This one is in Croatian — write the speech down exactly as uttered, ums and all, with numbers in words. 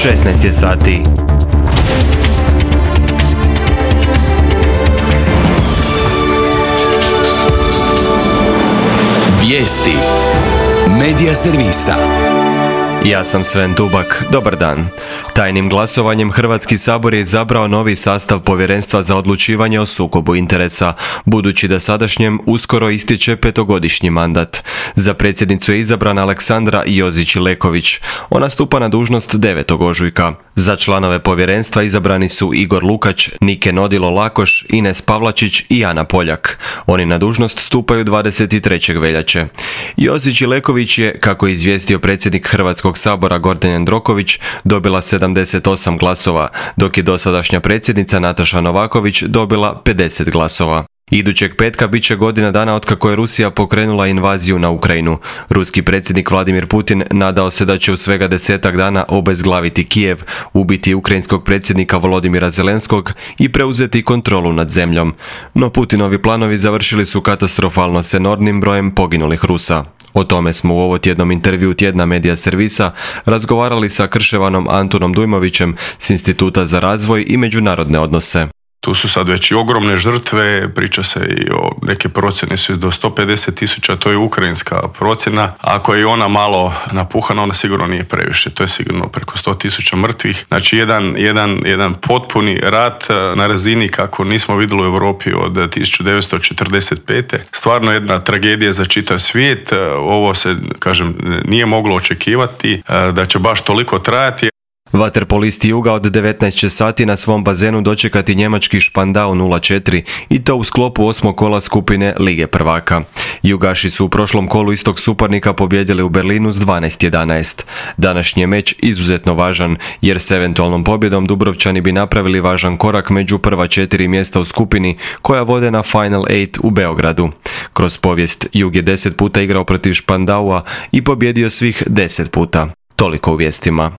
šesnaest je sati. Vijesti Medija servisa. Ja sam Sven Tubak. Dobar dan. Tajnim glasovanjem Hrvatski sabor je izabrao novi sastav Povjerenstva za odlučivanje o sukobu interesa, budući da sadašnjem uskoro ističe petogodišnji mandat. Za predsjednicu je izabrana Aleksandra Jozić-Leković. Ona stupa na dužnost devetog ožujka. Za članove povjerenstva izabrani su Igor Lukač, Nike Nodilo-Lakoš, Ines Pavlačić i Ana Poljak. Oni na dužnost stupaju dvadeset trećeg veljače. Jozić-Leković je, kako je izvijestio predsjednik Hrvatskog sabora Gordan Jandroković, dobila sedamdeset osam glasova, dok je dosadašnja predsjednica Nataša Novaković dobila pedeset glasova. Idućeg petka bit će godina dana otkako je Rusija pokrenula invaziju na Ukrajinu. Ruski predsjednik Vladimir Putin nadao se da će u svega desetak dana obezglaviti Kijev, ubiti ukrajinskog predsjednika Volodimira Zelenskog i preuzeti kontrolu nad zemljom. No Putinovi planovi završili su katastrofalno s enormnim brojem poginulih Rusa. O tome smo u ovo tjednom intervju tjedna Medija servisa razgovarali sa Krševanom Antunom Dujmovićem s Instituta za razvoj i međunarodne odnose. Tu su sad već i ogromne žrtve, priča se i o neke procjene su do sto pedeset tisuća, to je ukrajinska procjena. Ako je i ona malo napuhana, ona sigurno nije previše, to je sigurno preko sto tisuća mrtvih. Znači jedan, jedan, jedan potpuni rat na razini kako nismo vidjeli u Europi od tisuću devetsto četrdeset pete. Stvarno jedna tragedija za čitav svijet, ovo se, kažem, nije moglo očekivati da će baš toliko trajati. Vaterpolisti Juga od devetnaest će sati na svom bazenu dočekati njemački Špandau nula četiri i to u sklopu osmog kola skupine Lige prvaka. Jugaši su u prošlom kolu istog suparnika pobijedili u Berlinu s dvanaest jedanaest. Današnji je meč izuzetno važan jer s eventualnom pobjedom Dubrovčani bi napravili važan korak među prva četiri mjesta u skupini koja vode na Final osam u Beogradu. Kroz povijest Jug je deset puta igrao protiv Špandaua i pobjedio svih deset puta. Toliko u vijestima.